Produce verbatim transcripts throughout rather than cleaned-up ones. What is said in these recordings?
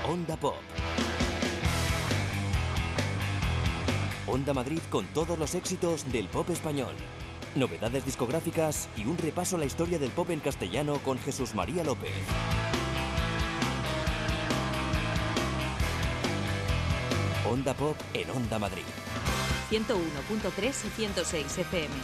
Onda Pop. Onda Madrid con todos los éxitos del pop español. Novedades discográficas y un repaso a la historia del pop en castellano con Jesús María López. Onda Pop en Onda Madrid. ciento uno punto tres y ciento seis F M.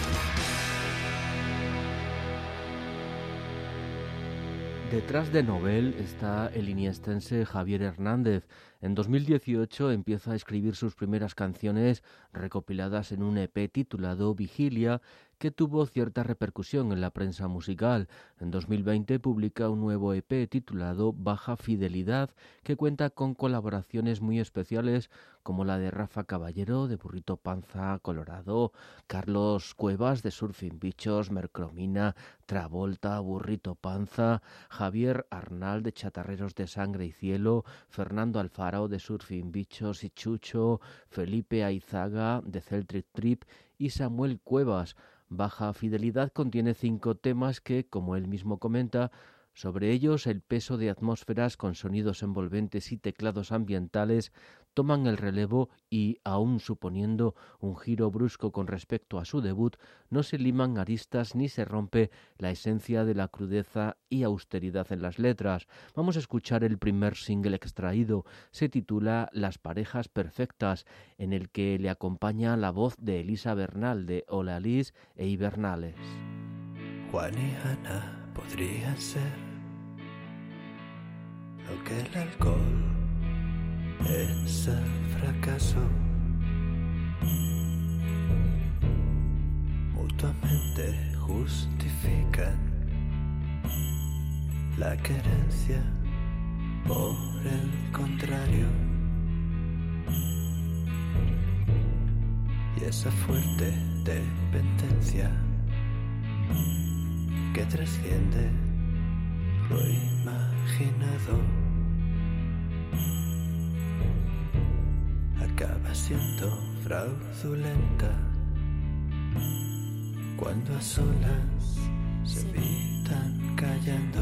Detrás de Nobel está el iniestense Javier Hernández. En dos mil dieciocho empieza a escribir sus primeras canciones recopiladas en un E P titulado Vigilia, que tuvo cierta repercusión en la prensa musical. En dos mil veinte publica un nuevo E P titulado Baja Fidelidad, que cuenta con colaboraciones muy especiales como la de Rafa Caballero de Burrito Panza Colorado, Carlos Cuevas de Surfing Bichos, Mercromina, Travolta, Burrito Panza, Javier Arnal de Chatarreros de Sangre y Cielo, Fernando Alfaro de Surfing Bichos y Chucho, Felipe Aizaga de Celtic Trip y Samuel Cuevas. Baja Fidelidad contiene cinco temas que, como él mismo comenta, sobre ellos el peso de atmósferas con sonidos envolventes y teclados ambientales toman el relevo y, aun suponiendo un giro brusco con respecto a su debut, no se liman aristas ni se rompe la esencia de la crudeza y austeridad en las letras. Vamos a escuchar el primer single extraído. Se titula Las parejas perfectas, en el que le acompaña la voz de Elisa Bernal de Hola Liz e Hibernales. Juan y Ana podrían ser lo que el alcohol es el fracaso. Mutuamente justifican la querencia, por el contrario. Y esa fuerte dependencia que trasciende lo imaginado acaba siendo fraudulenta cuando a solas se evitan callando.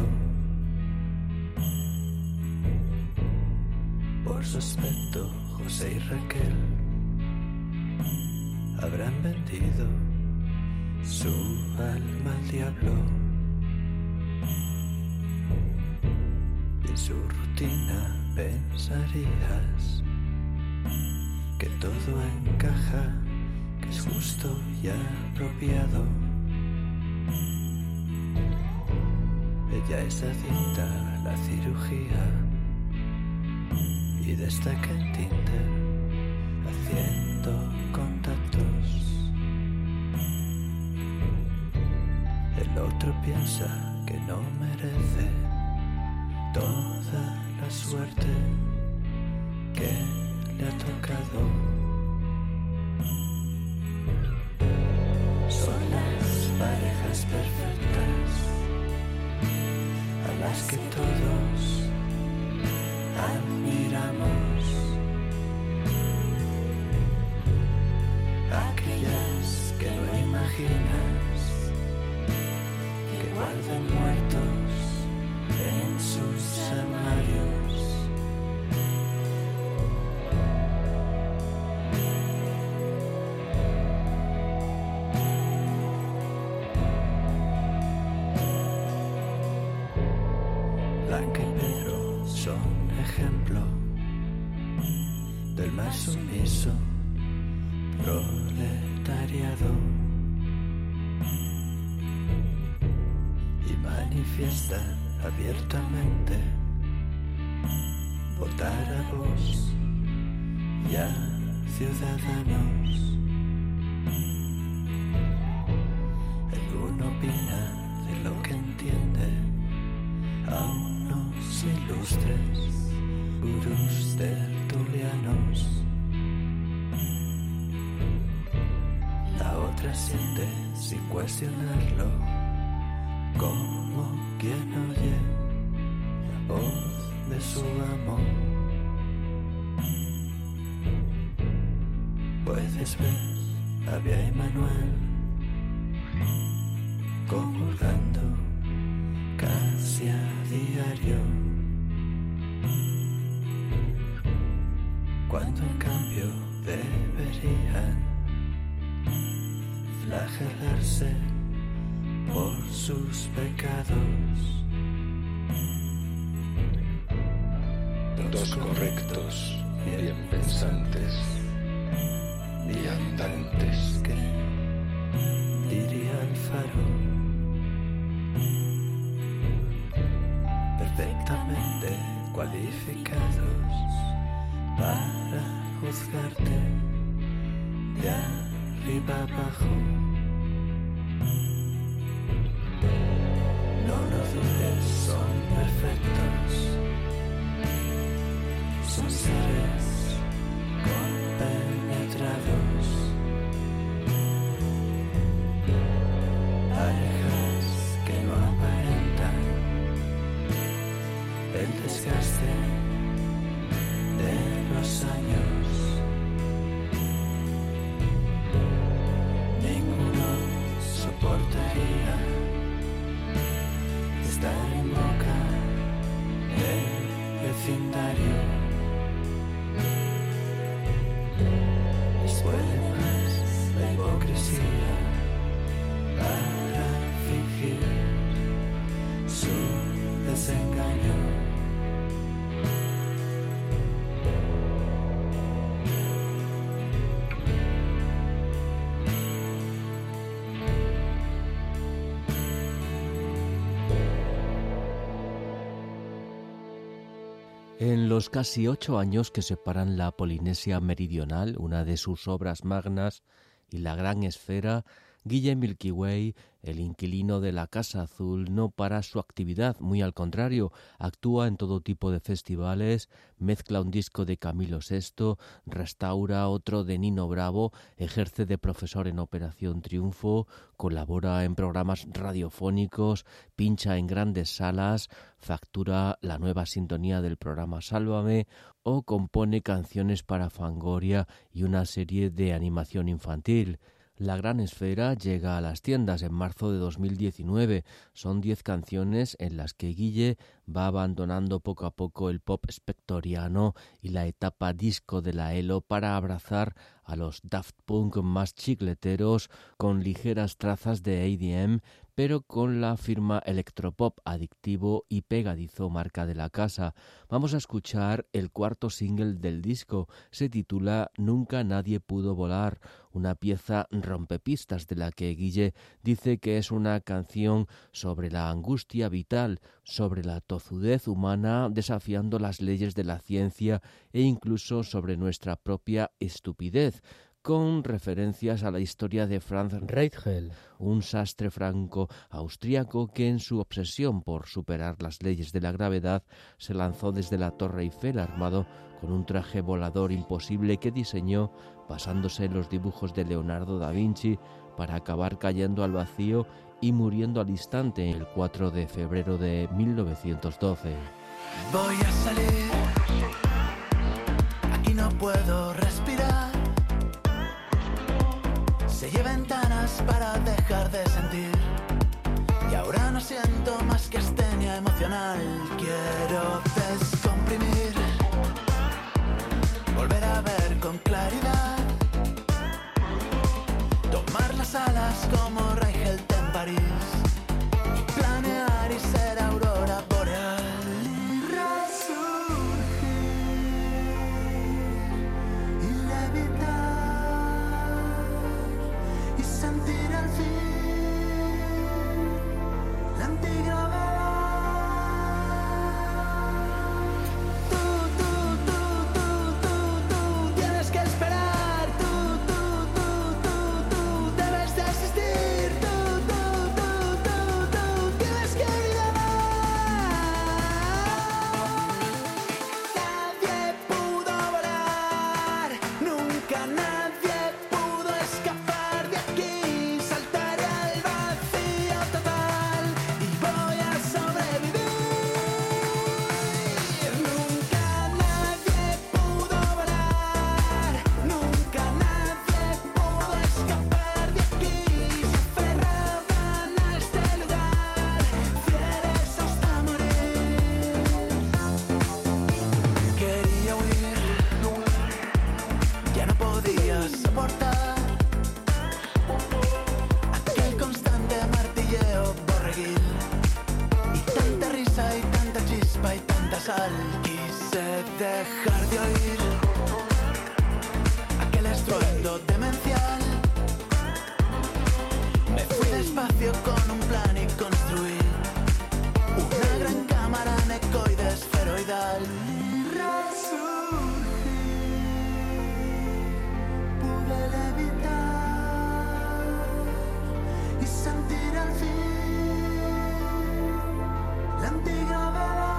Por su aspecto, José y Raquel habrán vendido su alma al diablo. Y en su rutina pensarías que todo encaja, que es justo y apropiado. Ella es adicta a la cirugía y destaca en Tinder haciendo contactos. El otro piensa que no merece toda la suerte que le ha tocado. Son las parejas perfectas a las que todos admiramos, aquellas que no imaginas que guardan muertos en sus armarios. Blanca y Pedro son ejemplo del más sumiso proletariado y manifiestan abiertamente votar a Vox y a Ciudadanos. El uno opina de lo que entiende a unos ilustres gurús tertulianos. La otra siente sin cuestionarlo, como quien oye la voz de su amor. Puedes ver a Bea y Manuel comulgando casi a diario. flagelarse por sus pecados. Dos correctos, bien pensantes, viandantes. Que diría el faro, perfectamente cualificados para juzgarte de arriba abajo. No lo dudes, son perfectos, son seres compenetrados, parejas que no aparentan el desgaste de los años. Ninguno soportaría estar en boca del vecindario. Les puede más la hipocresía para fingir su desengaño. En los casi ocho años que separan la Polinesia Meridional, una de sus obras magnas, y la Gran Esfera, Guille Milky Way, el inquilino de la Casa Azul, no para su actividad, muy al contrario, actúa en todo tipo de festivales, mezcla un disco de Camilo sexto, restaura otro de Nino Bravo, ejerce de profesor en Operación Triunfo, colabora en programas radiofónicos, pincha en grandes salas, factura la nueva sintonía del programa Sálvame o compone canciones para Fangoria y una serie de animación infantil. La Gran Esfera llega a las tiendas en marzo de dos mil diecinueve. Son diez canciones en las que Guille va abandonando poco a poco el pop spectoriano y la etapa disco de la E L O para abrazar a los Daft Punk más chicleteros con ligeras trazas de A D M, pero con la firma electropop adictivo y pegadizo marca de la casa. Vamos a escuchar el cuarto single del disco. Se titula Nunca nadie pudo volar, una pieza rompepistas de la que Guille dice que es una canción sobre la angustia vital, sobre la tozudez humana desafiando las leyes de la ciencia e incluso sobre nuestra propia estupidez, con referencias a la historia de Franz Reichel, un sastre franco-austriaco que en su obsesión por superar las leyes de la gravedad se lanzó desde la Torre Eiffel armado con un traje volador imposible que diseñó basándose en los dibujos de Leonardo da Vinci para acabar cayendo al vacío y muriendo al instante el cuatro de febrero de mil novecientos doce. Voy a salir, aquí no puedo respirar. Sellé ventanas para dejar de sentir y ahora no siento más que astenia emocional. Quiero descomprimir, volver a ver con claridad, tomar las alas como Reichelt en París y planear y ser aurora boreal. Voy dejar de oír aquel estruendo demencial. Me fui despacio con un plan y construí una gran cámara anecoide esferoidal. Resurgí, pude levitar y sentir al fin la antigravedad.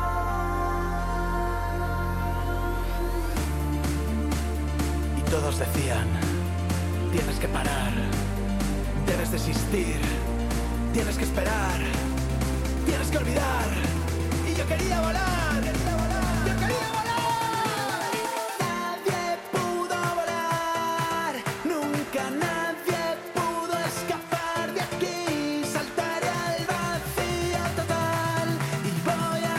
Y todos decían, tienes que parar, debes desistir, tienes que esperar, tienes que olvidar. Y yo quería volar, quería volar, yo quería volar. Nadie pudo volar, nunca nadie pudo escapar de aquí. Saltaré al vacío total y voy a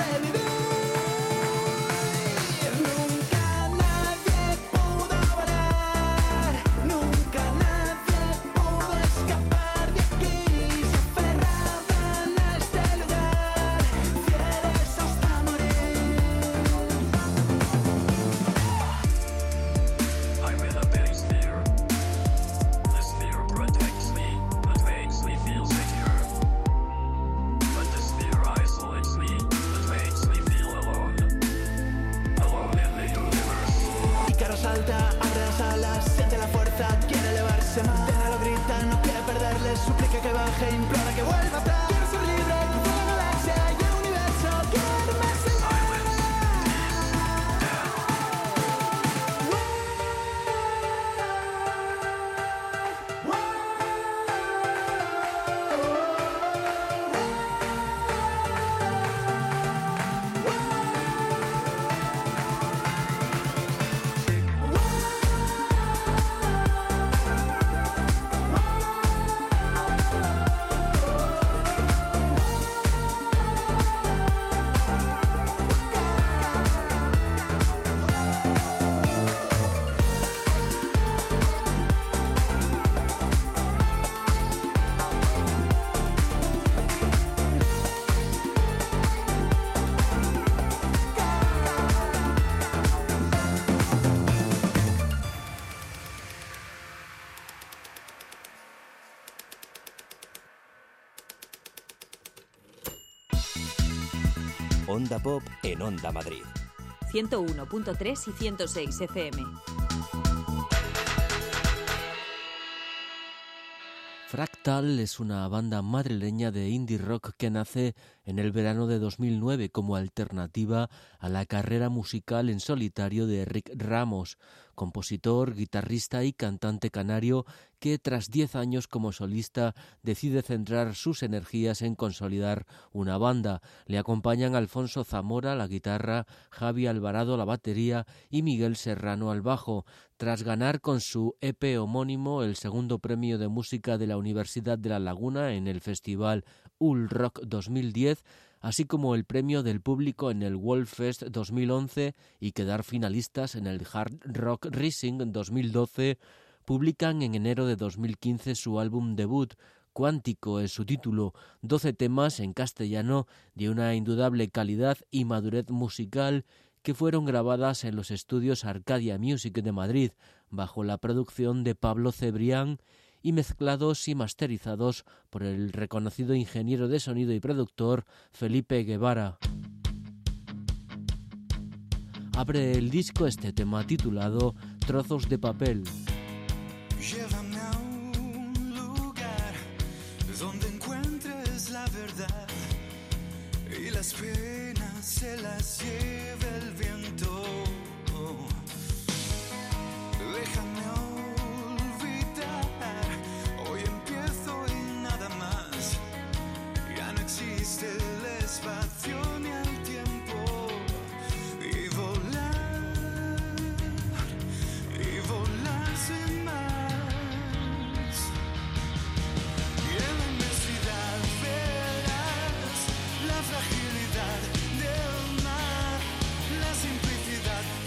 sobrevivir. Nunca nadie pudo volar, nunca nadie pudo escapar de aquí. Se aferraban a este lugar, fieles hasta morir. I'm in a big sphere. The sphere protects me, but makes me feel secure. But the sphere isolates me, but makes me feel alone. Alone in the universe. Ícaro salta, abre las alas, siente la fuerza, quiere elevarse más. Déjalo, grita, no quiere perderle, suplica que baje, implora que vuelva atrás. Quiero ser libre, cruzar la galaxia y el universo, quiero irme sin Onda Pop en Onda Madrid. ciento uno punto tres y ciento seis F M. Fractal es una banda madrileña de indie rock que nace en el verano de dos mil nueve como alternativa a la carrera musical en solitario de Rick Ramos, compositor, guitarrista y cantante canario que tras diez años como solista decide centrar sus energías en consolidar una banda. Le acompañan Alfonso Zamora a la guitarra, Javi Alvarado a la batería y Miguel Serrano al bajo. Tras ganar con su E P homónimo el segundo premio de música de la Universidad de La Laguna en el festival U L Rock dos mil diez, así como el premio del público en el Wolffest dos mil once y quedar finalistas en el Hard Rock Rising dos mil doce, publican en enero de dos mil quince su álbum debut. Cuántico es su título, doce temas en castellano de una indudable calidad y madurez musical que fueron grabadas en los estudios Arcadia Music de Madrid, bajo la producción de Pablo Cebrián y mezclados y masterizados por el reconocido ingeniero de sonido y productor Felipe Guevara. Abre el disco este tema titulado Trozos de papel. Llévame a un lugar donde encuentres la verdad y las penas se las lleve el viento. Déjame olvidar, hoy empiezo y nada más. Ya no existe el espacio ni el tiempo. Y volar, y volar sin más. Y en la inmensidad verás la fragilidad del mar, la simplicidad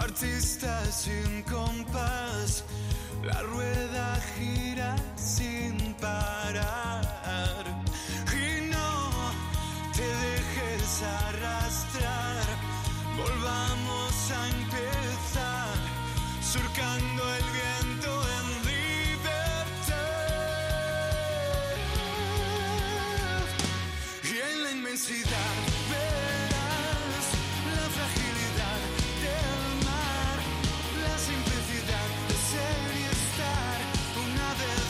artista sin compás, la rueda gira sin parar. Y no te dejes arrastrar, volvamos a empezar, surcando el viento en libertad. Y en la inmensidad verás la fragilidad del mar, la simplicidad de ser y estar una vez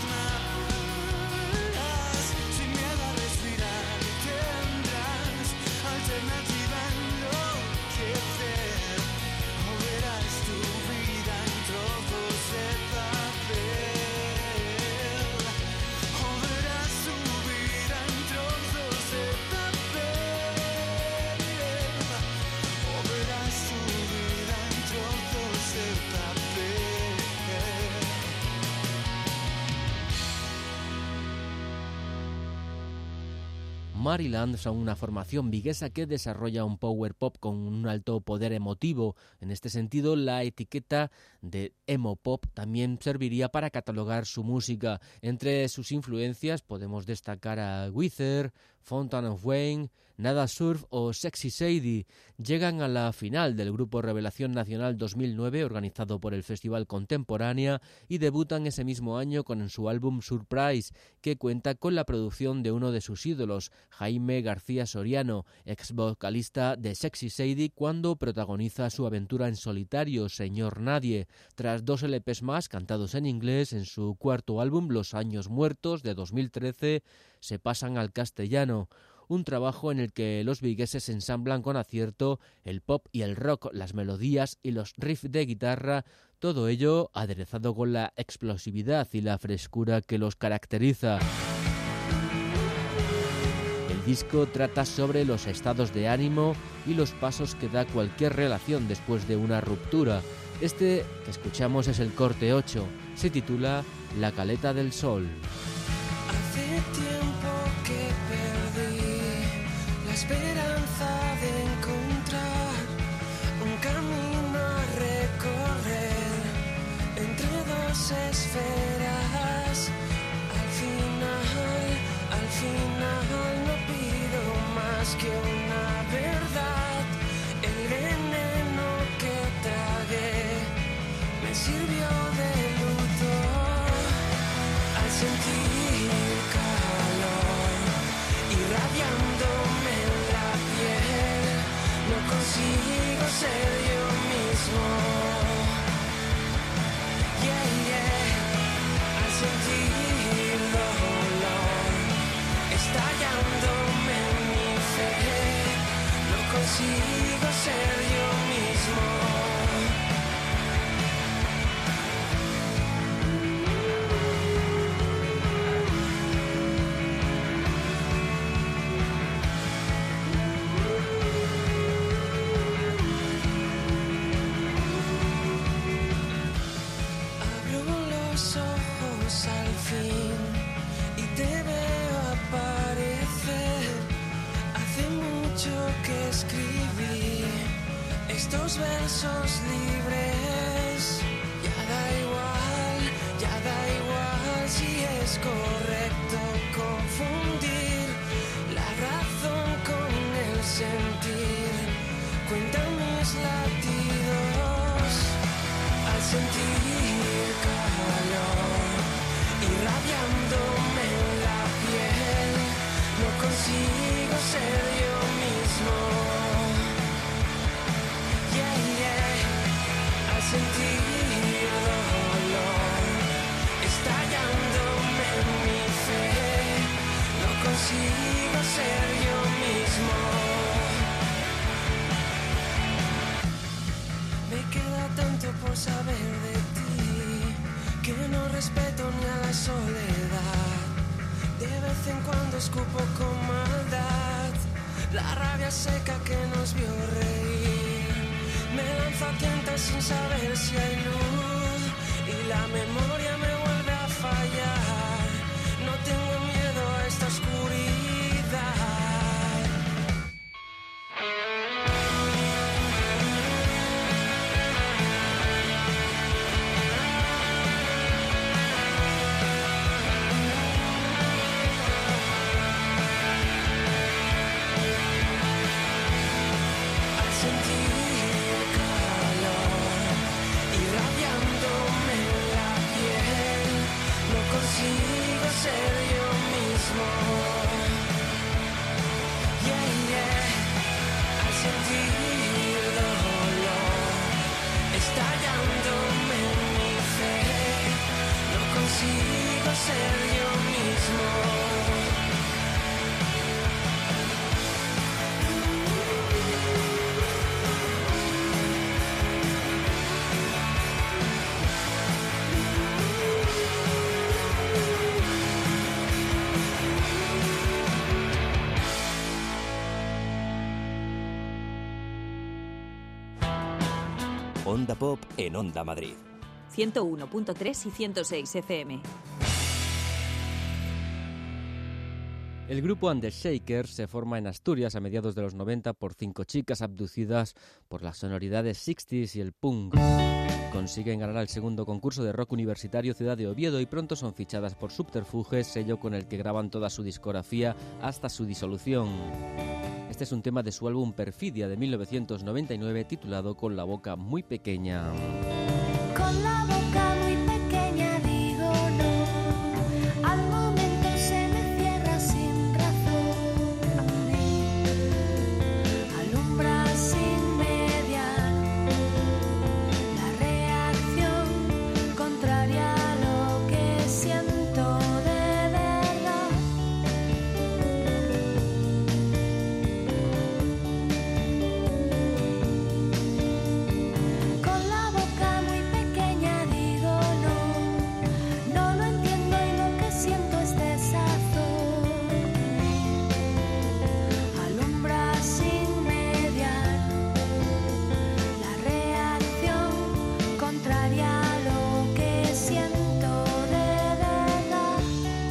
más. Sin miedo a respirar tendrás alternativa en enloquecer, o verás tu vida en trozos de papel, o verás tu vida en trozos de papel, o verás tu vida en trozos de papel. Maryland son una formación viguesa que desarrolla un power pop con un alto poder emotivo. En este sentido, la etiqueta de emo pop también serviría para catalogar su música. Entre sus influencias podemos destacar a Weezer, Fountain of Wayne, Nada Surf o Sexy Sadie. Llegan a la final del Grupo Revelación Nacional dos mil nueve, organizado por el Festival Contemporánea, y debutan ese mismo año con su álbum Surprise, que cuenta con la producción de uno de sus ídolos, Jaime García Soriano, ex vocalista de Sexy Sadie, cuando protagoniza su aventura en solitario, Señor Nadie. Tras dos L Pes más, cantados en inglés, en su cuarto álbum, Los Años Muertos, de dos mil trece, se pasan al castellano. Un trabajo en el que los vigueses ensamblan con acierto el pop y el rock, las melodías y los riffs de guitarra, todo ello aderezado con la explosividad y la frescura que los caracteriza. El disco trata sobre los estados de ánimo y los pasos que da cualquier relación después de una ruptura. Este que escuchamos es el corte ocho, se titula La Caleta del Sol. Hace tiempo que perdí la esperanza de encontrar un camino a recorrer entre dos esferas. Al final, al final no pido más que una verdad. El veneno que tragué me sirvió de luto al sentir calor irradiándome en la piel. No consigo ser yo mismo. Yeah, yeah. Al sentir dolor estallándome en mi fe, no consigo ser yo mismo. Abro los ojos al fin y te veo aparecer. Hace mucho que escribí estos versos libres. Ya da igual, ya da igual si es correcto confundir la razón con el sentir. Cuenta mis latidos al sentir calor irradiándome en la piel. No consigo ser yo mismo. Yeah, yeah. Al sentir dolor estallándome en mi fe, no consigo ser yo mismo. Me queda tanto por saber de ti, que no respeto ni a la soledad. De vez en cuando escupo con maldad la rabia seca que nos vio reír. Me lanzo a tientas sin saber si hay luz y la memoria me vuelve a fallar. No tengo miedo a esta oscuridad. Onda Pop en Onda Madrid. ciento uno punto tres y ciento seis F M. El grupo And The Shakers se forma en Asturias a mediados de los noventa por cinco chicas abducidas por las sonoridades sesenta y el punk. Consiguen ganar el segundo concurso de rock universitario Ciudad de Oviedo y pronto son fichadas por Subterfuge, sello con el que graban toda su discografía hasta su disolución. Este es un tema de su álbum Perfidia de mil novecientos noventa y nueve titulado Con la boca muy pequeña. Con la boca muy pequeña digo no, al momento se me cierra sin razón, alumbra sin mediar, la reacción contraria a lo que siento de verdad. Con la boca muy pequeña digo no, no lo entiendo y lo que siento es desazón, alumbra sin mediar, la reacción contraria a lo que siento de verdad.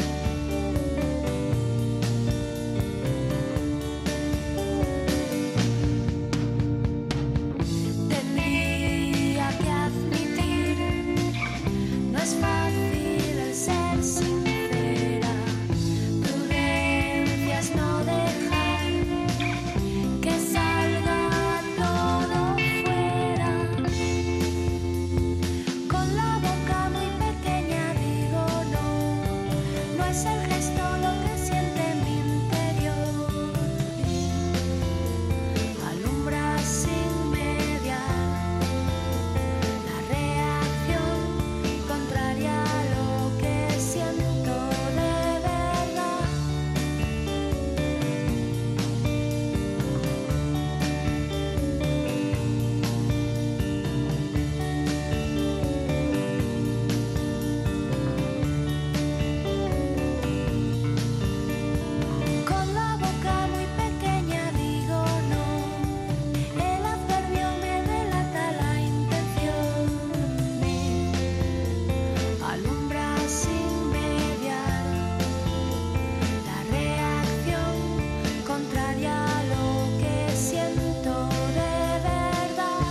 Tendría que admitir, no es fácil el ser sincera, prudencia es no dejar que salga todo fuera. Con la boca muy pequeña digo no, no es el gesto lo que siente mi interior, alumbra sin mediar, la reacción contraria a lo que siento de verdad. Con la boca muy pequeña digo no, el adverbio me delata la intención, alumbra sin mediar, la reacción contraria a lo que siento de verdad.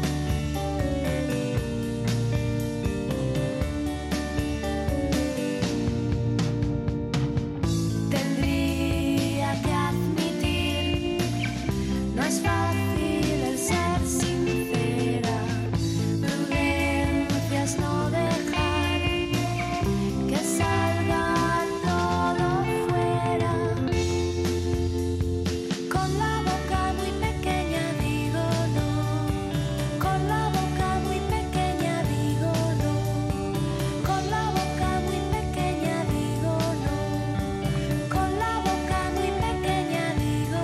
Tendría que admitir, no es fácil el ser sincera, prudencia es no dejar que salga todo fuera. Con la boca muy pequeña digo no, con la boca muy pequeña digo no, con la boca muy pequeña digo no, con la boca muy pequeña digo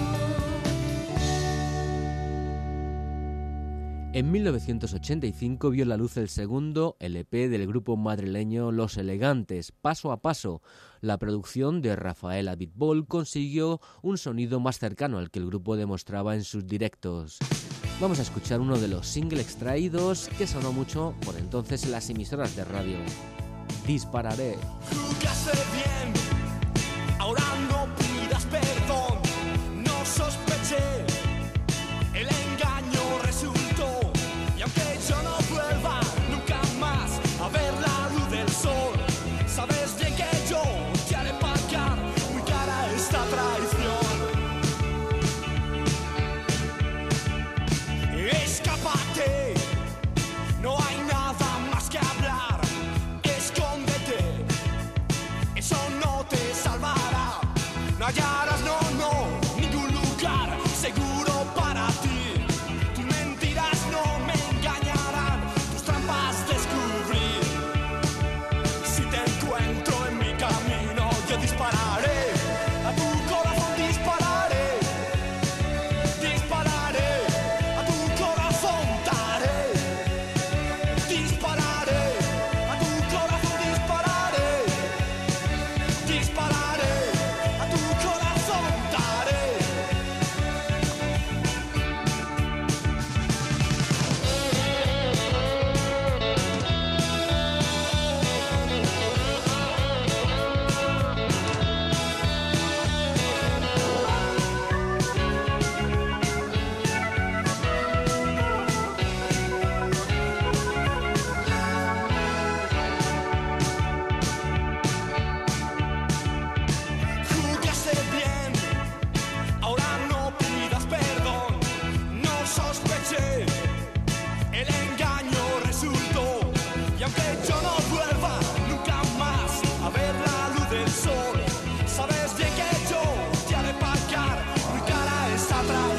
no. En mil novecientos ochenta y cinco vio la luz el segundo L P del grupo madrileño Los Elegantes, Paso a Paso. La producción de Rafael Abitbol consiguió un sonido más cercano al que el grupo demostraba en sus directos. Vamos a escuchar uno de los singles extraídos que sonó mucho por entonces en las emisoras de radio. Dispararé. Jugaste bien, ahora no pidas perdón. No sospeché, el engaño resultó. Y aunque yo no vuelva nunca más a ver la luz del sol, sabes bien que yo te haré pagar muy cara esta traición. Escápate, no hay nada más que hablar. Escóndete, eso no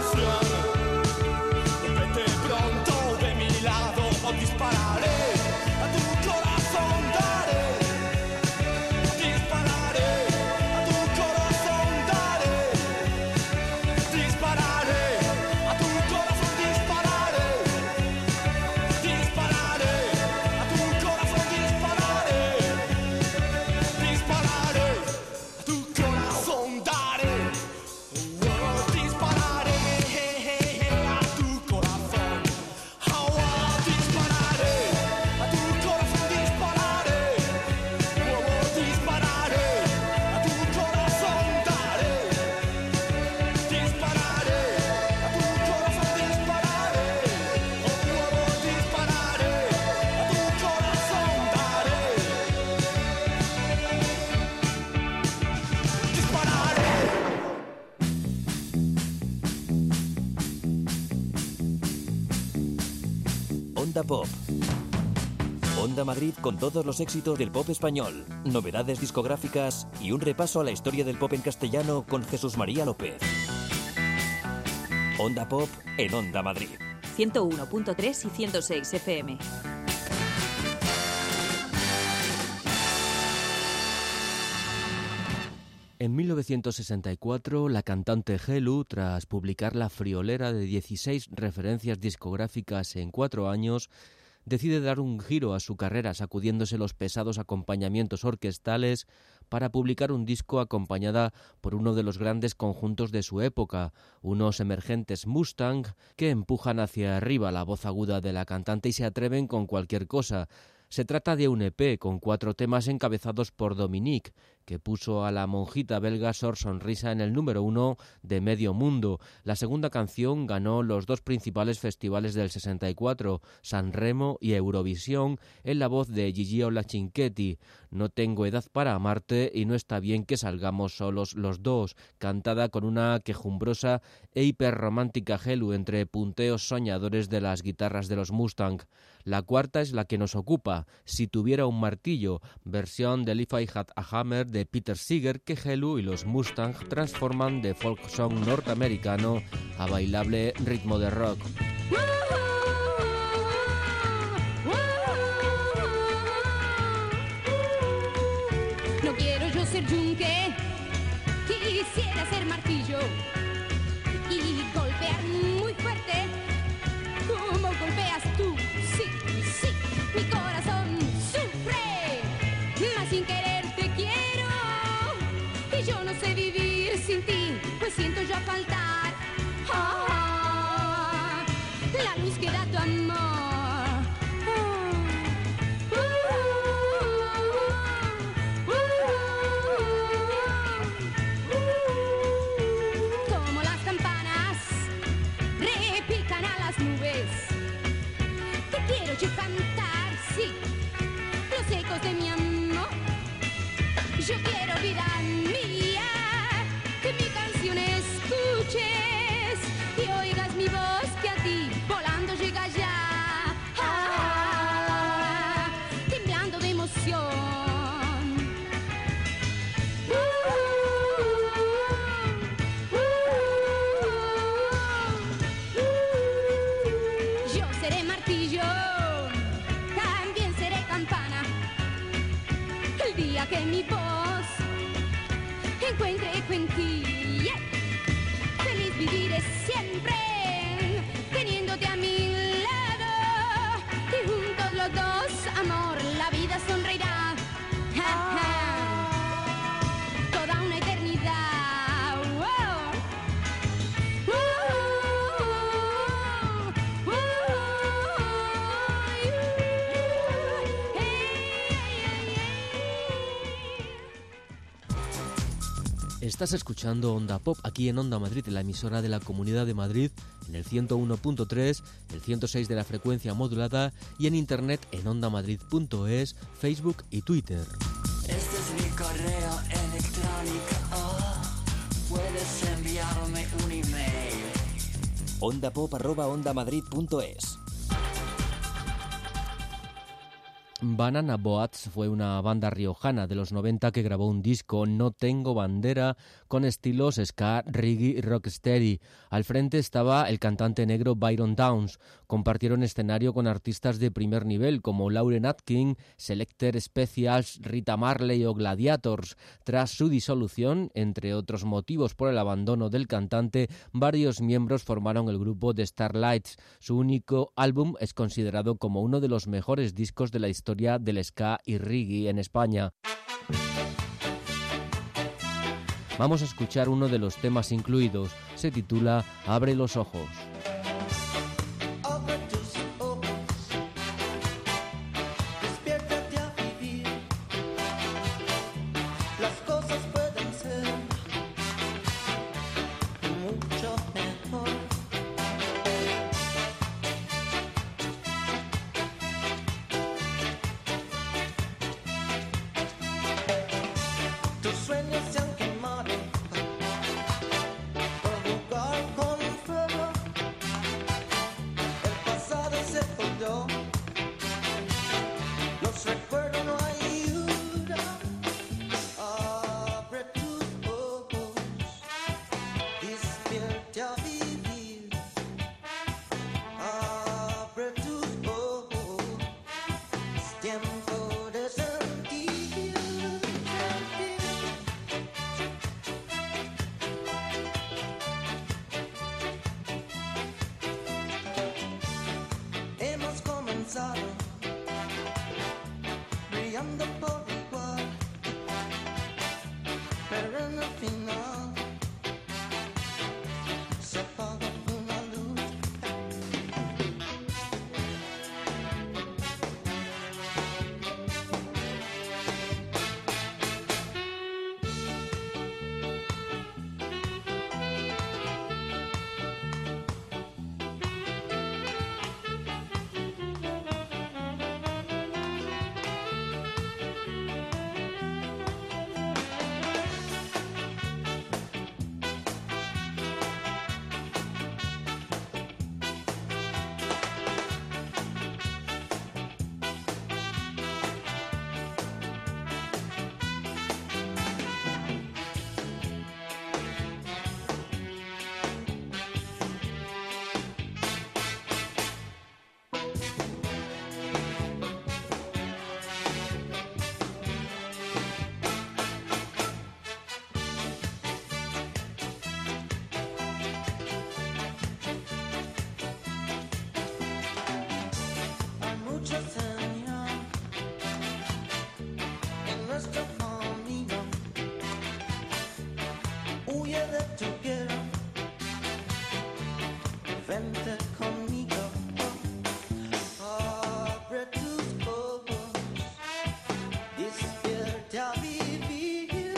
canción. Vete pronto de mi lado o dispararé a tu corazón, daré. Dispararé a tu corazón, daré. Dispararé a tu corazón, dispararé. Dispararé a tu corazón, dispararé. Dispararé a tu corazón, daré. Oh, dispararé a tu corazón. Oh, dispararé a tu corazón, dispararé. Oh, dispararé a tu corazón, daré. Dispararé a tu corazón, dispararé. Oh, dispararé a tu corazón, daré. Dispararé. Onda Pop. Onda Madrid con todos los éxitos del pop español, novedades discográficas y un repaso a la historia del pop en castellano con Jesús María López. Onda Pop en Onda Madrid. ciento uno punto tres y ciento seis F M. En mil novecientos sesenta y cuatro, la cantante Gelu, tras publicar la friolera de dieciséis referencias discográficas en cuatro años, decide dar un giro a su carrera, sacudiéndose los pesados acompañamientos orquestales para publicar un disco acompañada por uno de los grandes conjuntos de su época, unos emergentes Mustang que empujan hacia arriba la voz aguda de la cantante y se atreven con cualquier cosa. Se trata de un E P con cuatro temas encabezados por Dominique, que puso a la monjita belga Sor Sonrisa en el número uno de medio mundo. La segunda canción ganó los dos principales festivales del sesenta y cuatro, San Remo y Eurovisión, en la voz de Gigi Olachinchetti. No tengo edad para amarte y no está bien que salgamos solos los dos, cantada con una quejumbrosa e hiperromántica Gelu entre punteos soñadores de las guitarras de los Mustang. La cuarta es la que nos ocupa, Si tuviera un martillo, versión de If I Had a Hammer de Peter Seeger que Gelu y los Mustang transforman de folk song norteamericano a bailable ritmo de rock. No quiero yo ser yunque, quisiera ser martillo y golpear muy fuerte, como golpeas tú. Sí, sí, mi corazón sufre, mas sin querer te quiero, y yo no sé vivir sin ti, pues siento yo faltar ah, la luz que da tu amor. Como las campanas repican a las nubes, te quiero yo cantar, sí, los ecos de mi amor. Yo quiero, vida mía, que mi canción escuches y oigas mi voz que a ti volando llega ya, ah, temblando de emoción. Uh, uh, uh, uh. Yo seré martillo, también seré campana. El día que mi voz encuentre eco en ti, yeah. Feliz viviré siempre, teniéndote a mi lado, y juntos los dos, amor, la vida sonreirá. Ja, ja. Toda una eternidad. Wow. Uh, uh, uh, hey, hey, hey. Estás escuchando Onda Pop aquí en Onda Madrid, la emisora de la Comunidad de Madrid, en el ciento uno punto tres, el ciento seis de la frecuencia modulada y en internet en ondamadrid punto es, Facebook y Twitter. Este es mi correo electrónico. Oh, puedes enviarme un email. ondapop arroba ondamadrid punto es. Banana Boats fue una banda riojana de los noventa que grabó un disco, No Tengo Bandera, con estilos ska, reggae y rocksteady. Al frente estaba el cantante negro Byron Downs. Compartieron escenario con artistas de primer nivel como Lauren Atkin, Selecter Specials, Rita Marley o Gladiators. Tras su disolución, entre otros motivos por el abandono del cantante, varios miembros formaron el grupo The Starlights. Su único álbum es considerado como uno de los mejores discos de la historia del ska y reggae en España. Vamos a escuchar uno de los temas incluidos. Se titula Abre los ojos. Abre tus ojos, despiértate a vivir. Las cosas pueden ser mucho mejor. Tus sueños se han quemado por jugar con fuego. El pasado se fundó, los recuerdos no ayudan. Abre tus ojos, despierte a vivir. Abre tus ojos, es tiempo de sentir. Hemos comenzado brillando por igual, pero en el final se apaga una luz. Hay mucha señal en nuestro camino. Huye de tu guerra, vente conmigo. Abre tus ojos, despierte a vivir.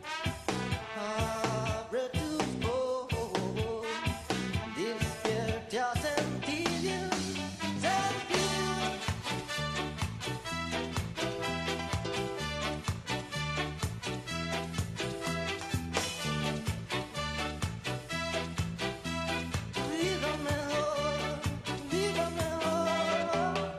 Abre tus ojos, despierte a sentir. Sentir. Vida mejor, vida mejor.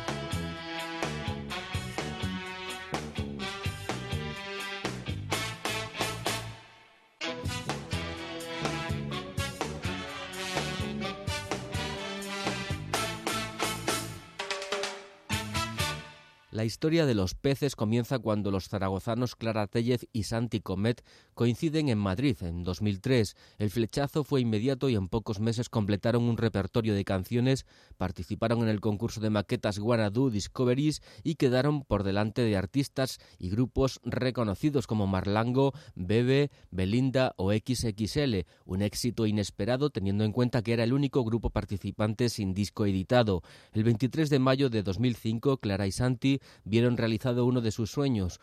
La historia de los peces comienza cuando los zaragozanos Clara Tellez y Santi Comet coinciden en Madrid en dos mil tres. El flechazo fue inmediato y en pocos meses completaron un repertorio de canciones, participaron en el concurso de maquetas Wanna Do Discoveries y quedaron por delante de artistas y grupos reconocidos como Marlango, Bebe, Belinda o equis equis ele. Un éxito inesperado teniendo en cuenta que era el único grupo participante sin disco editado. El veintitrés de mayo de dos mil cinco, Clara y Santi vieron realizado uno de sus sueños: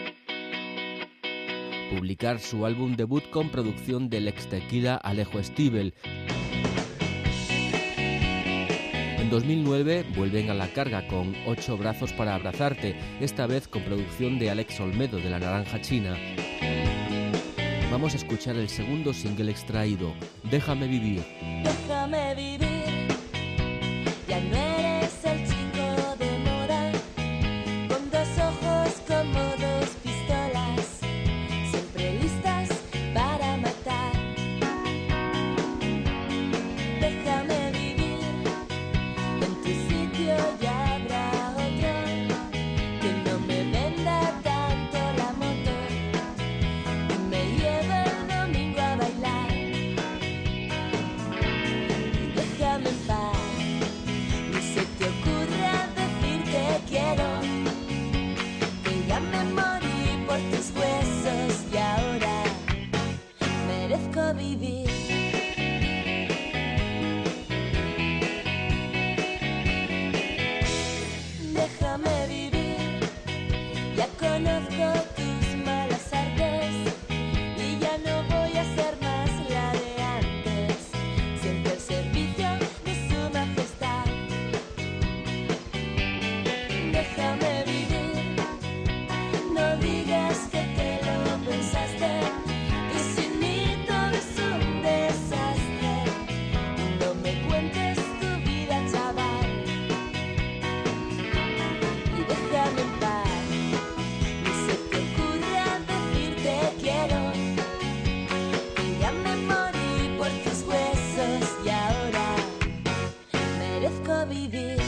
publicar su álbum debut con producción del ex Tequila Alejo Stivel. En dos mil nueve vuelven a la carga con Ocho brazos para abrazarte, esta vez con producción de Alex Olmedo de La Naranja China. Vamos a escuchar el segundo single extraído, Déjame vivir. Déjame vivir, ya no eres el chico de moda, Déjame vivir en tu sitio y habrá otro que no me venda tanto la moto y me lleve el domingo a bailar. Y déjame en paz, ni se te ocurra decir que quiero, que ya me morí por tus huesos y ahora merezco vivir. Déjame vivir, ya conozco tus malas artes y ya no voy a ser más la de antes, siempre al servicio de su majestad. Déjame vivir, no digas que te lo pensaste, que sin mí todo es un desastre. No me cuentes tu vida, chaval, y déjame en paz. Ni se te ocurra decir te quiero, que ya me morí por tus huesos y ahora merezco vivir.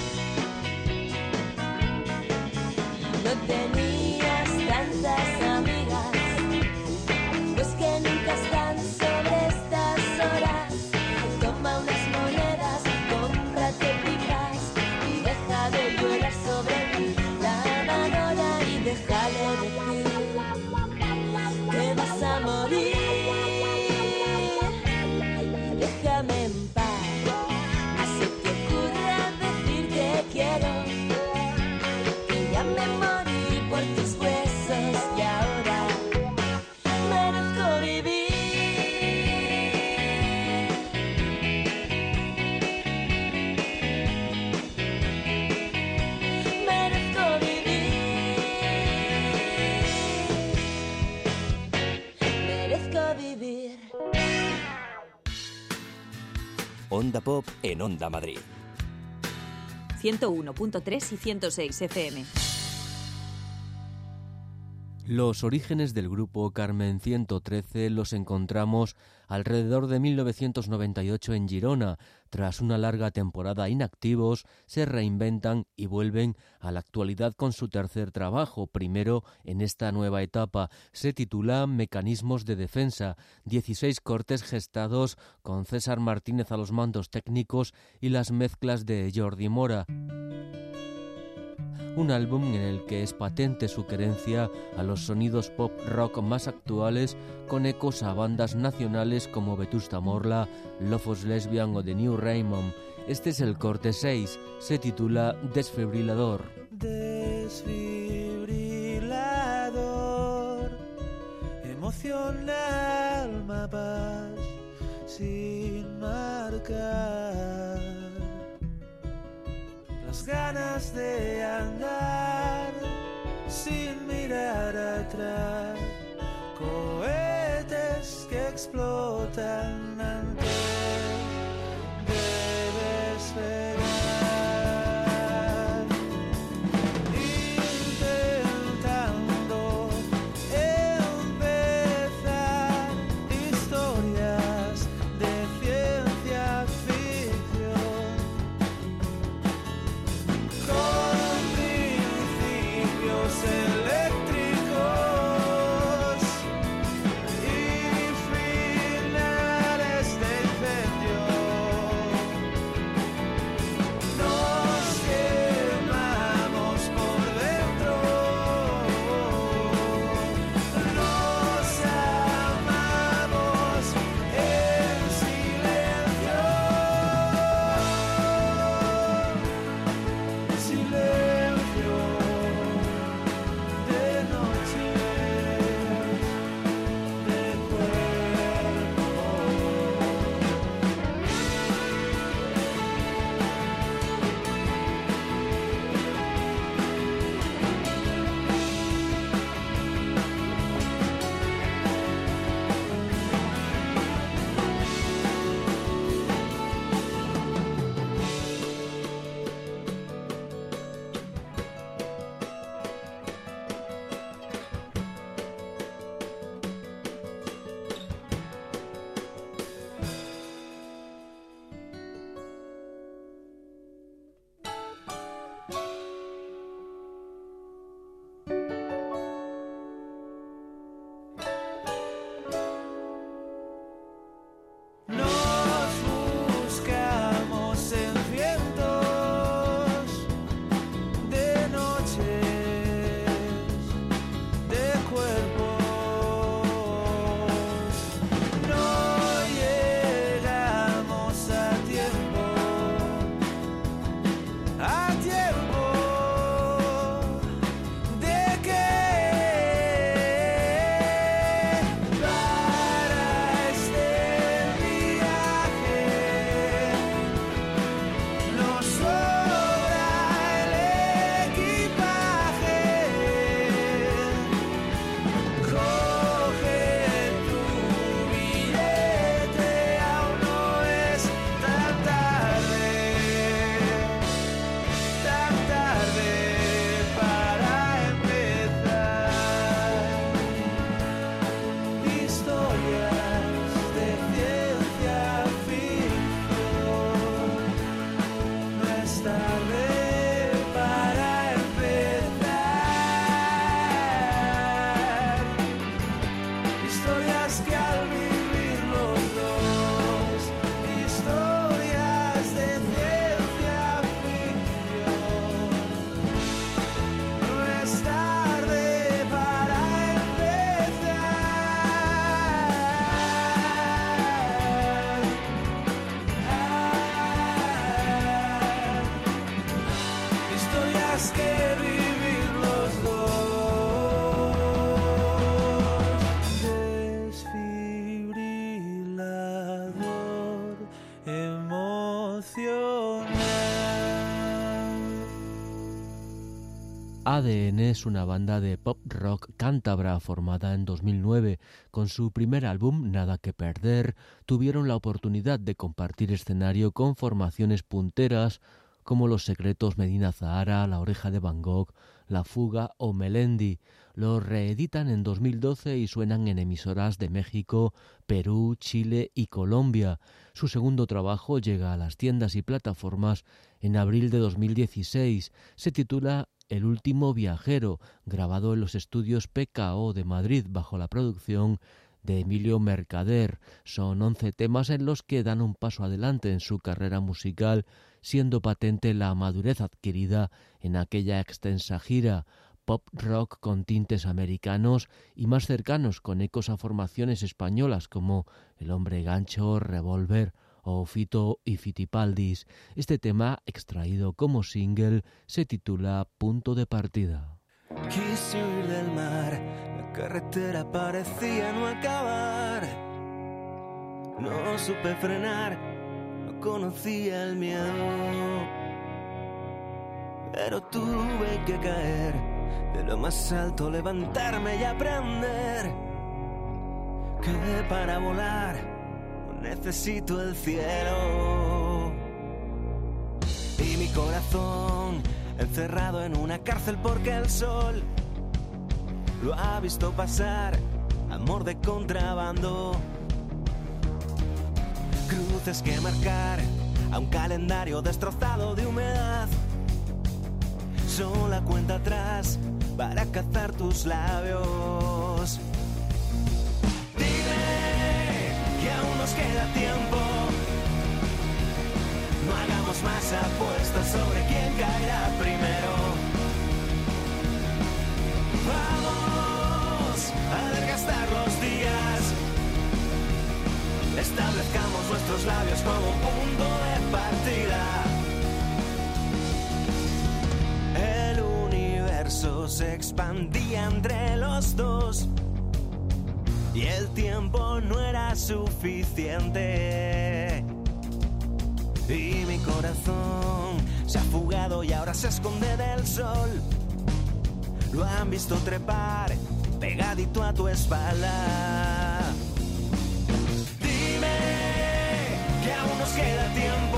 No tenías tantas amigas, pues que nunca están sobre estas horas. Toma unas monedas, cómprate pipas y deja de llorar sobre mí. La Manora y déjale decir que vas a morir. Y déjame en paz, ni se te ocurra decir te quiero, que ya me morí por tus huesos y ahora merezco vivir. Merezco vivir. Merezco vivir. Onda Pop en Onda Madrid. ciento uno punto tres y ciento seis F M. Los orígenes del grupo Carmen ciento trece los encontramos alrededor de mil novecientos noventa y ocho en Girona. Tras una larga temporada inactivos, se reinventan y vuelven a la actualidad con su tercer trabajo, primero en esta nueva etapa. Se titula Mecanismos de Defensa, dieciséis cortes gestados con César Martínez a los mandos técnicos y las mezclas de Jordi Mora. Un álbum en el que es patente su querencia a los sonidos pop rock más actuales, con ecos a bandas nacionales como Vetusta Morla, Lofos Lesbian o The New Raymond. Este es el corte seis, se titula Desfibrilador. Desfibrilador emocional, mapas sin marcar, las ganas de andar sin mirar atrás, cohetes que explotan antes de despegar, intentando empezar historias de ciencia ficción con principios eléctricos y finales es tarde para empezar. Historias que al vivir los dos, historias de ciencia ficción. No es tarde para empezar. Historias que vivir los dos. Desfibrilador emocional. A D N es una banda de pop rock cántabra formada en dos mil nueve. Con su primer álbum, Nada que Perder, tuvieron la oportunidad de compartir escenario con formaciones punteras como Los Secretos Medina Zahara, La Oreja de Van Gogh, La Fuga o Melendi. Lo reeditan en dos mil doce y suenan en emisoras de México, Perú, Chile y Colombia. Su segundo trabajo llega a las tiendas y plataformas en abril de dos mil dieciséis. Se titula El último viajero, grabado en los estudios P K O de Madrid bajo la producción de Emilio Mercader. Son once temas en los que dan un paso adelante en su carrera musical, siendo patente la madurez adquirida en aquella extensa gira. Pop rock con tintes americanos y más cercanos, con ecos a formaciones españolas como El Hombre Gancho, Revolver o Fito y Fitipaldis. Este tema, extraído como single, se titula Punto de Partida. Quise huir del mar, la carretera parecía no acabar. No supe frenar, no conocía el miedo. Pero tuve que caer de lo más alto, levantarme y aprender que para volar no necesito el cielo. Y mi corazón encerrado en una cárcel porque el sol lo ha visto pasar, amor de contrabando. Cruces que marcar a un calendario destrozado de humedad. Sola cuenta atrás para cazar tus labios. Dime que aún nos queda tiempo. No hagamos más apuestas sobre quién caerá primero. Vamos a desgastar los días. Establezcamos nuestros labios como un punto de partida. El universo se expandía entre los dos y el tiempo no era suficiente. Y mi corazón se ha fugado y ahora se esconde del sol. Lo han visto trepar pegadito a tu espalda. Dime que aún nos queda tiempo.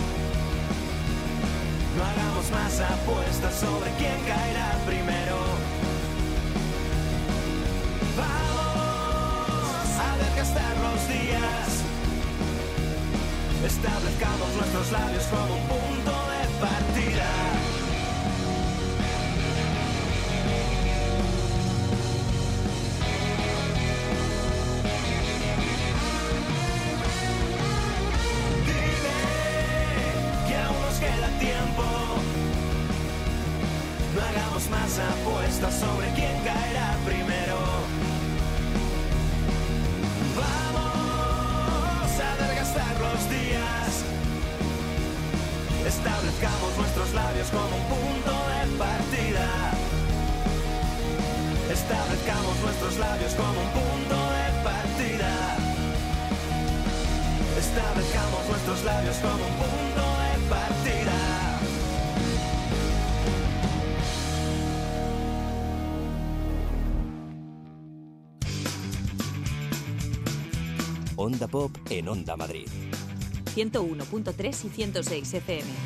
No hagamos más apuestas sobre quién caerá primero. Vamos a desgastar los días. Establezcamos nuestros labios como un punto de partida. Dime que aún nos queda tiempo. No hagamos más apuestas sobre quién caerá primero. Vamos a desgastar los días. Establezcamos nuestros labios como un punto de partida. Establezcamos nuestros labios como un punto de partida. Establezcamos nuestros labios como un punto de partida. Onda Pop en Onda Madrid. ciento uno punto tres y ciento seis F M.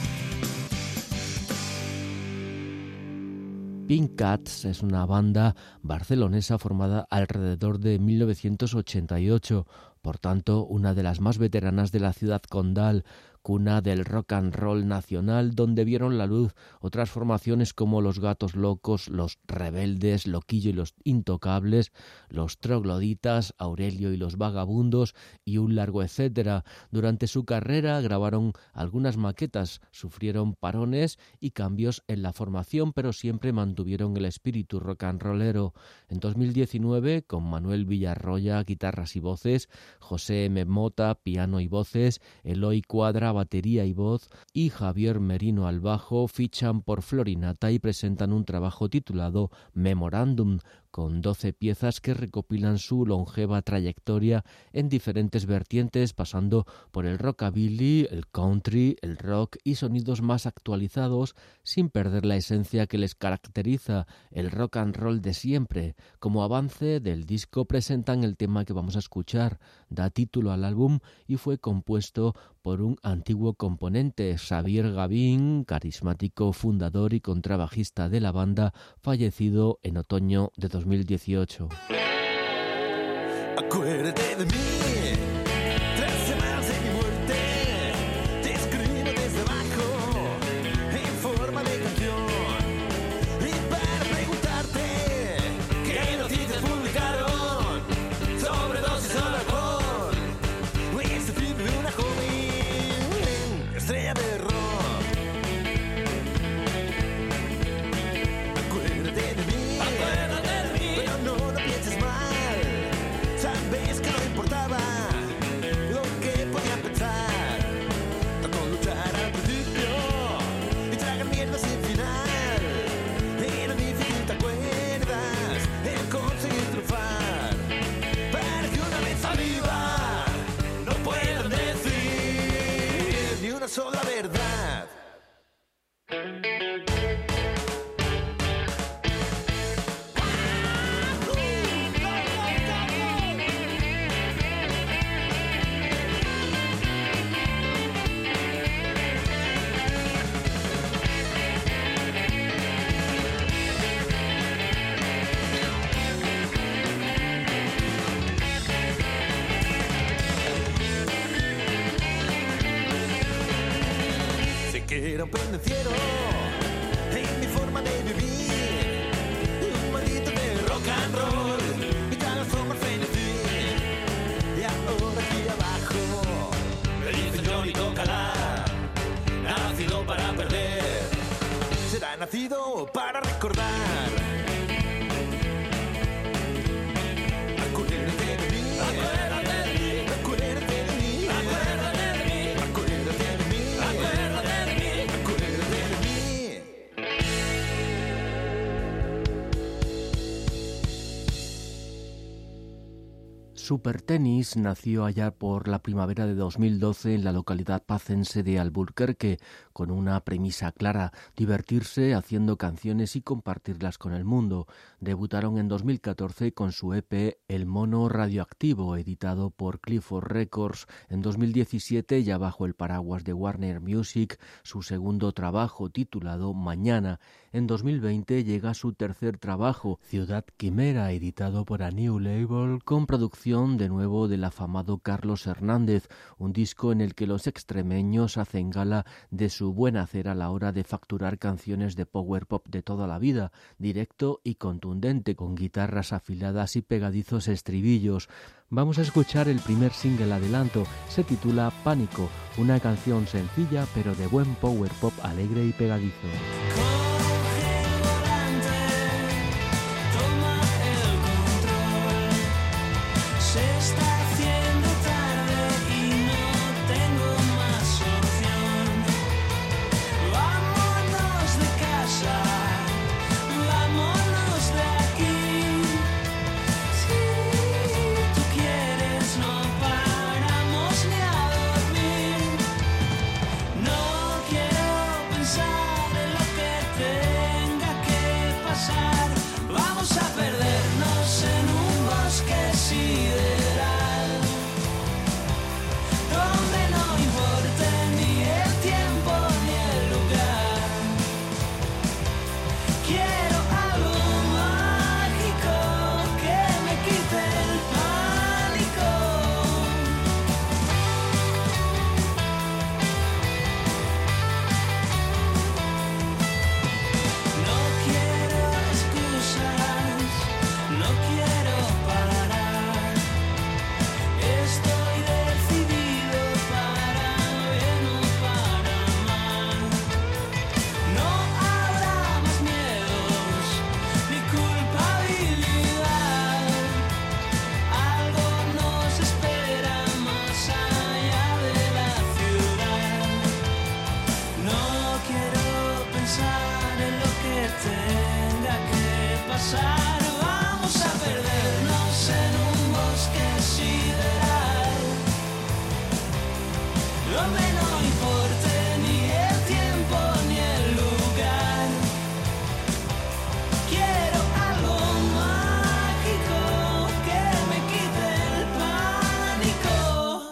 Pink Cats es una banda barcelonesa formada alrededor de mil novecientos ochenta y ocho, por tanto una de las más veteranas de la ciudad condal, cuna del rock and roll nacional, donde vieron la luz otras formaciones como Los Gatos Locos, Los Rebeldes, Loquillo y los Intocables, Los Trogloditas, Aurelio y los Vagabundos y un largo etcétera. Durante su carrera grabaron algunas maquetas, sufrieron parones y cambios en la formación, pero siempre mantuvieron el espíritu rock and rollero. En dos mil diecinueve, con Manuel Villarroya, guitarras y voces, José M. Mota, piano y voces, Eloy Cuadra, batería y voz, y Javier Merino al bajo, fichan por Florinata y presentan un trabajo titulado Memorandum, con doce piezas que recopilan su longeva trayectoria en diferentes vertientes, pasando por el rockabilly, el country, el rock y sonidos más actualizados, sin perder la esencia que les caracteriza, el rock and roll de siempre. Como avance del disco presentan el tema que vamos a escuchar, da título al álbum y fue compuesto por un antiguo componente, Xavier Gavín, carismático fundador y contrabajista de la banda, fallecido en otoño de dos mil dieciocho. Acuérdate de mí, tres semanas de mi muerte, te escribo desde abajo, en forma de canción, y para preguntarte, ¿qué noticias publicaron sobre dosis o alcohol? Este fin de una joven estrella de rock. Acuérdate de mí, acuérdate de mí, pero no, no pienses mal, sabes que no importaba lo que podía pensar, tanto luchar al principio y tragar mierda sin final, era difícil, ¿te acuerdas? El conseguir triunfar, para que una vez arriba no puedan decir ni una sola verdad. Sé que era un pendenciero en mi forma de vivir, un maldito de rock and roll y cada forma feliz. Y ahora aquí abajo me dicen Johnny Cocala, nacido para perder, será nacido para recordar. Acuérdate de mí, acuérdate de mí, acuérdate de mí, acuérdate de mí, acuérdate de mí, acuérdate de mí, acuérdate de mí. Supertenis nació allá por la primavera de dos mil doce en la localidad pacense de Alburquerque, con una premisa clara: divertirse haciendo canciones y compartirlas con el mundo. Debutaron en dos mil catorce con su E P El Mono Radioactivo, editado por Clifford Records. En dos mil diecisiete, ya bajo el paraguas de Warner Music, su segundo trabajo titulado Mañana. En dos mil veinte llega su tercer trabajo, Ciudad Quimera, editado por A New Label, con producción de nuevo del afamado Carlos Hernández, un disco en el que los extremeños hacen gala de su buen hacer a la hora de facturar canciones de power pop de toda la vida, directo y contundente, con guitarras afiladas y pegadizos estribillos. Vamos a escuchar el primer single adelanto, se titula Pánico, una canción sencilla pero de buen power pop alegre y pegadizo. No quiero pensar en lo que pasar, vamos a perdernos en un bosque sideral, donde no importe ni el tiempo ni el lugar. Quiero algo mágico que me quite el pánico.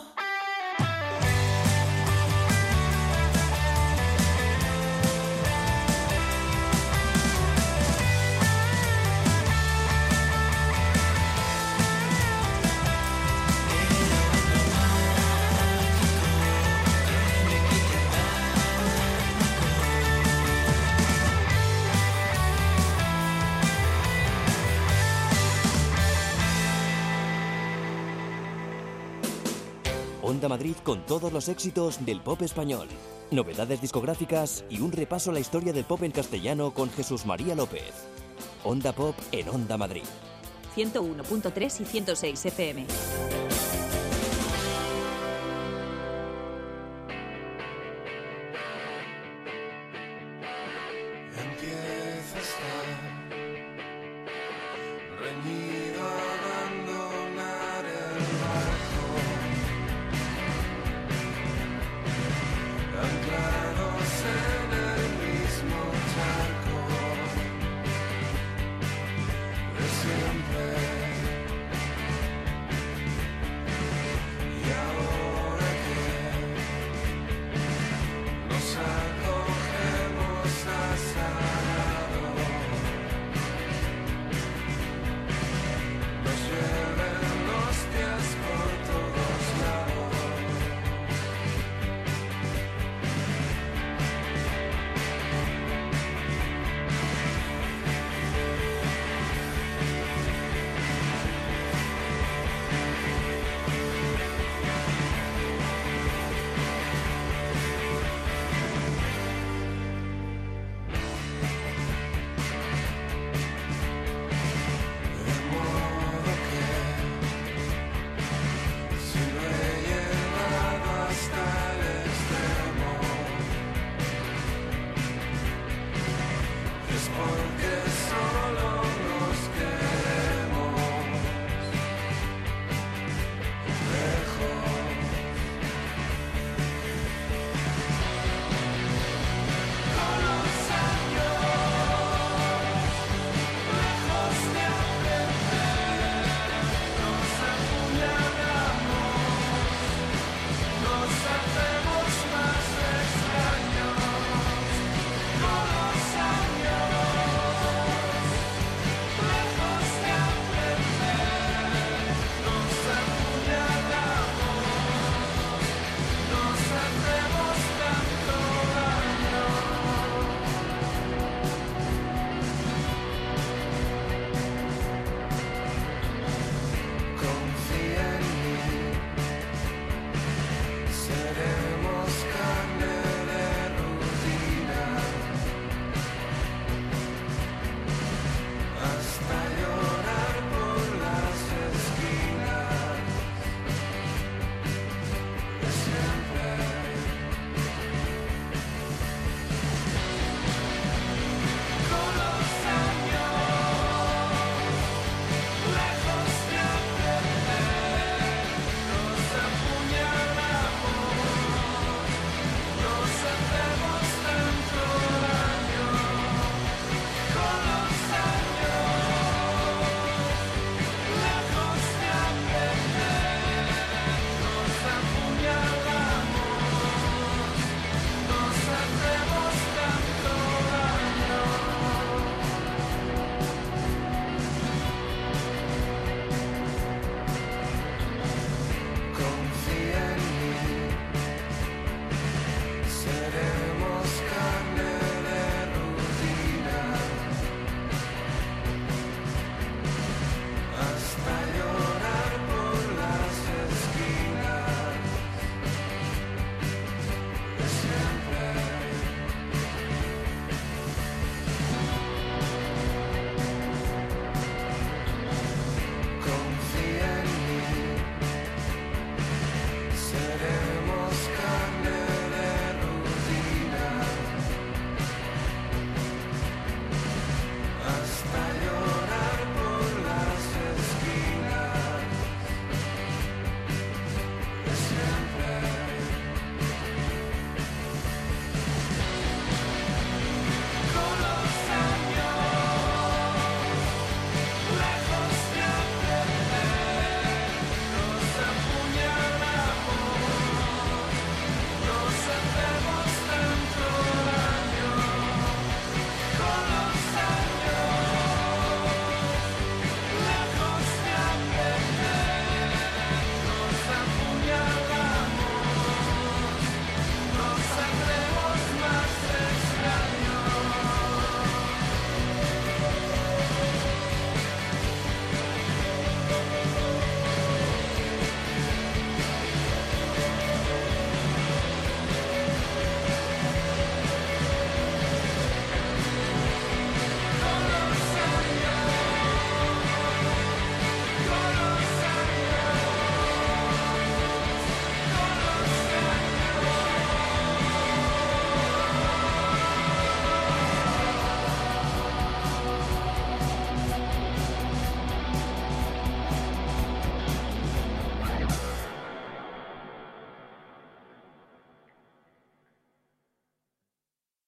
Onda Madrid con todos los éxitos del pop español, novedades discográficas y un repaso a la historia del pop en castellano con Jesús María López. Onda Pop en Onda Madrid. ciento uno punto tres y ciento seis F M.